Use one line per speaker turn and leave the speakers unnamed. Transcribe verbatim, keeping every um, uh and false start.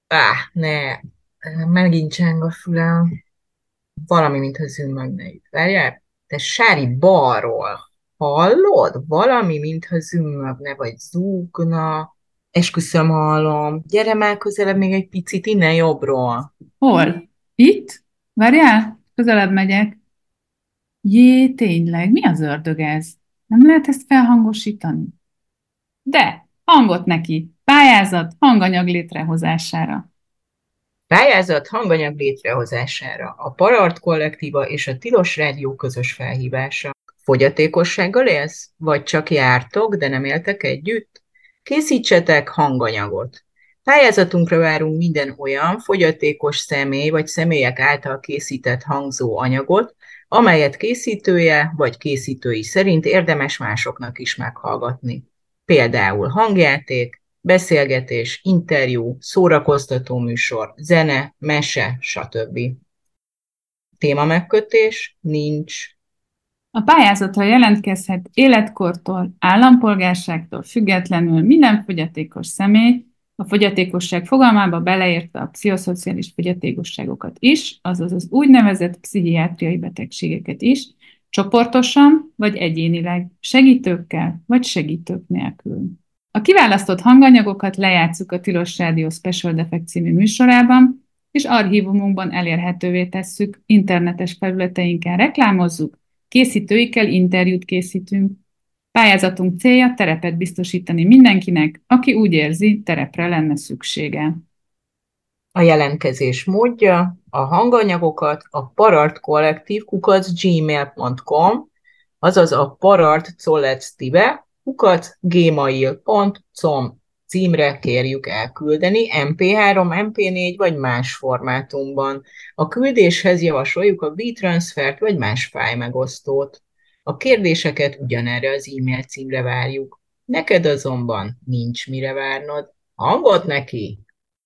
Áh, ne, megint cseng a fülem. Valami, mintha zümmögne itt. Várjál, te Sári balról. Hallod? Valami, mintha zümmögne, vagy zúgna. Esküszöm, hallom. Gyere már közelebb még egy picit, innen jobbról.
Hol? Itt? Várjál, közelebb megyek. Jé, tényleg, mi az ördög ez? Nem lehet ezt felhangosítani? De, hangot neki. Pályázat hanganyag létrehozására.
Pályázat hanganyag létrehozására. A Parart Kollektíva és a Tilos Rádió közös felhívása. Fogyatékossággal élsz? Vagy csak jártok, de nem éltek együtt? Készítsetek hanganyagot. Pályázatunkra várunk minden olyan fogyatékos személy vagy személyek által készített hangzó anyagot, amelyet készítője vagy készítői szerint érdemes másoknak is meghallgatni. Például hangjáték, beszélgetés, interjú, szórakoztató műsor, zene, mese, stb. Témamegkötés nincs.
A pályázatra jelentkezhet életkortól, állampolgárságtól függetlenül minden fogyatékos személy, a fogyatékosság fogalmába beleértve a pszichoszociális fogyatékosságokat is, azaz az úgynevezett pszichiátriai betegségeket is, csoportosan vagy egyénileg, segítőkkel vagy segítők nélkül. A kiválasztott hanganyagokat lejátszuk a Tilos Rádió Special Defect című műsorában, és archívumunkban elérhetővé tesszük, internetes felületeinken reklámozzuk, készítőikkel interjút készítünk. Pályázatunk célja terepet biztosítani mindenkinek, aki úgy érzi, terepre lenne szüksége.
A jelentkezés módja: a hanganyagokat a parartkollektív kukac gmail pont com, azaz a parartcollective kukac gmail pont com címre kérjük elküldeni em pé három, em pé négy vagy más formátumban. A küldéshez javasoljuk a WeTransfert vagy más fájlmegosztót. A kérdéseket ugyanerre az e-mail címre várjuk. Neked azonban nincs mire várnod. Hangot neki!